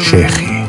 شیخی.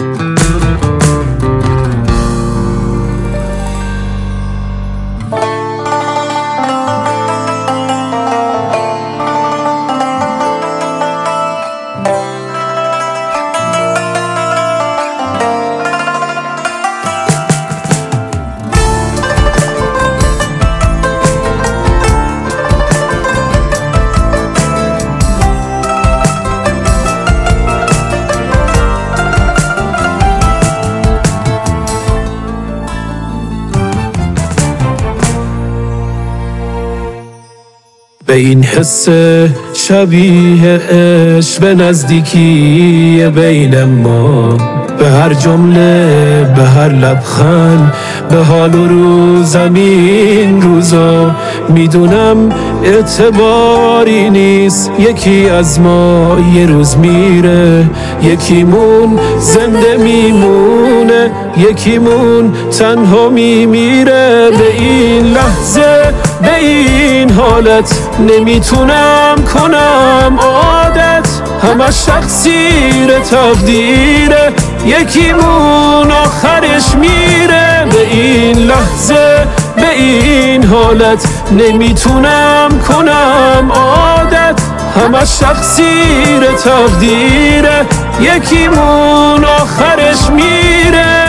به این حس شبیه عشق به نزدیکی بین ما، به هر جمله، به هر لبخند، به حال و روزم این روزا. میدونم اعتباری نیست، یکی از ما یه روز میره، یکیمون زنده میمونه، یکیمون تنها میمیره. به این لحظه، به این حالت نمیتونم کنم عادت، همش تقصیر تقدیره، یکیمون آخرش میره. به این لحظه، به این حالت نمیتونم کنم عادت، همش تقصیر تقدیره، یکیمون آخرش میره.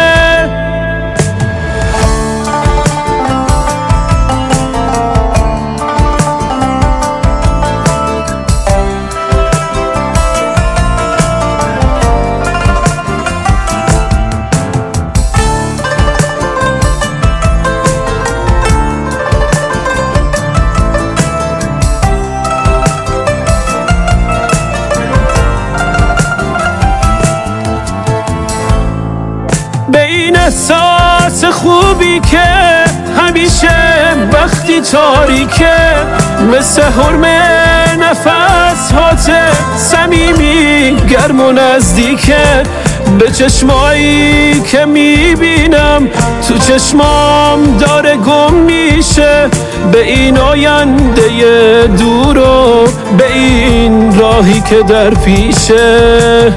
به این احساس خوبی که همیشه وقتی تاریکه، مثل حرم نفس هاته صمیمی گرم و نزدیکه. به چشمایی که میبینم تو چشمام داره گم میشه، به این آینده دور و به این راهی که در پیشه.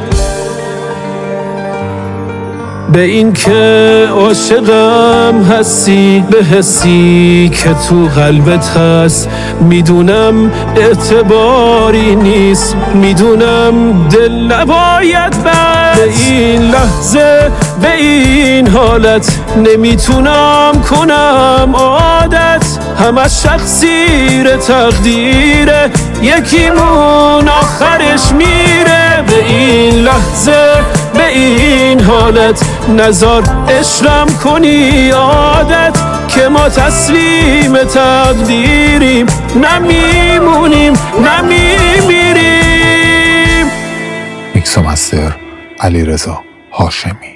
به این که عاشقم هستی، به حسی که تو قلبت هست. میدونم اعتباری نیست، میدونم دل نباید بست. به این لحظه، به این حالت نمیتونم کنم عادت، همش تقصیر تقدیره، یکیمون آخرش میره. به این لحظه، به این حالت نزار عشقم کنی عادت، که ما تسلیم تقدیریم، نمیمونیم نمیمیریم. میکس و مستر علیرضا هاشمی.